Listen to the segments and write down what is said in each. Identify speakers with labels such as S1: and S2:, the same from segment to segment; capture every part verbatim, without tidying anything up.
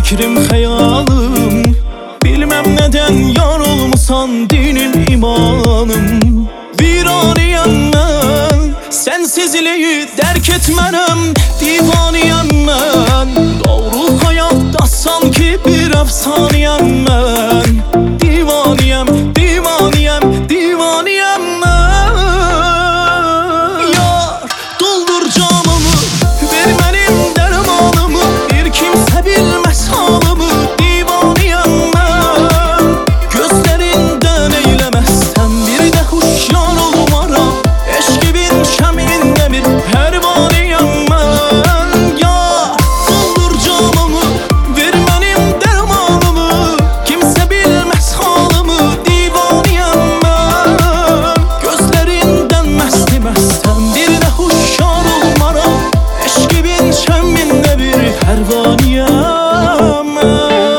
S1: fikrim xəyalım. Bilməm nədən yar olmusan dinim imanım. Viraniyəm mən, sənsizliyi dərk etmənəm. Divaniyəm mən, doğru həyatda sanki bir əfsaniyəm mən. Divaniyəm, divaniyəm, divaniyəm mən. Yar, doldur camımı, ver mənim dərmanımı. Bir kimsə bilməz halımı. Divaniyəm mən, gözlərindən eyləməzsən bir də huşyar olmaram. Eşqibin şəmində bir pərvaniyəm mən. Yar, doldur camımı, ver mənim dərmanımı. Kimsə bilməz halımı. Divaniyəm mən, gözlərindən məsti məstəm bir də huşyar olmaram. Eşqibin şəmində bir pərvaniyəm mən.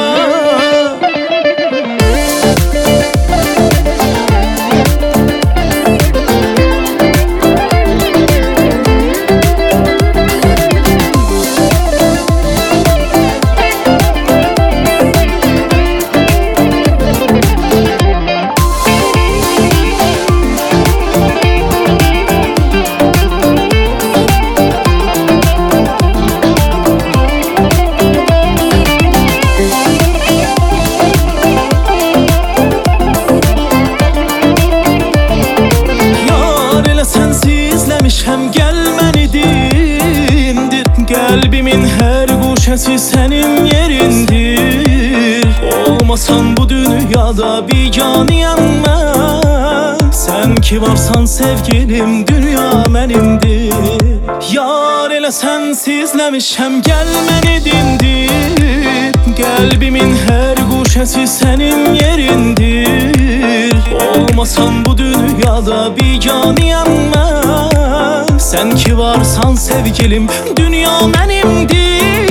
S1: Həm gəl məni dindir. Qəlbimin hər quşəsi sənin yerindir. Olmasan bu dünyada biganiyəm mən. Sən ki varsan sevgilim, dünya mənimdir. Yar elə sənsizləmişəm, gəl məni dindir. Qəlbimin hər quşəsi sənin yerindir. Olmasan bu dünyada biganiyəm mən. Sən ki varsan sevgilim, dünya mənimdir.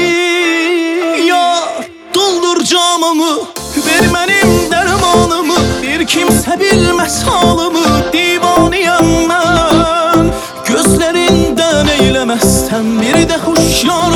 S1: Yar, doldur camımı, ver mənim dərmanımı. Bir kimsə bilməz halımı. Divaniyəm mən, gözlərindən eyləməzsən bir də huşyar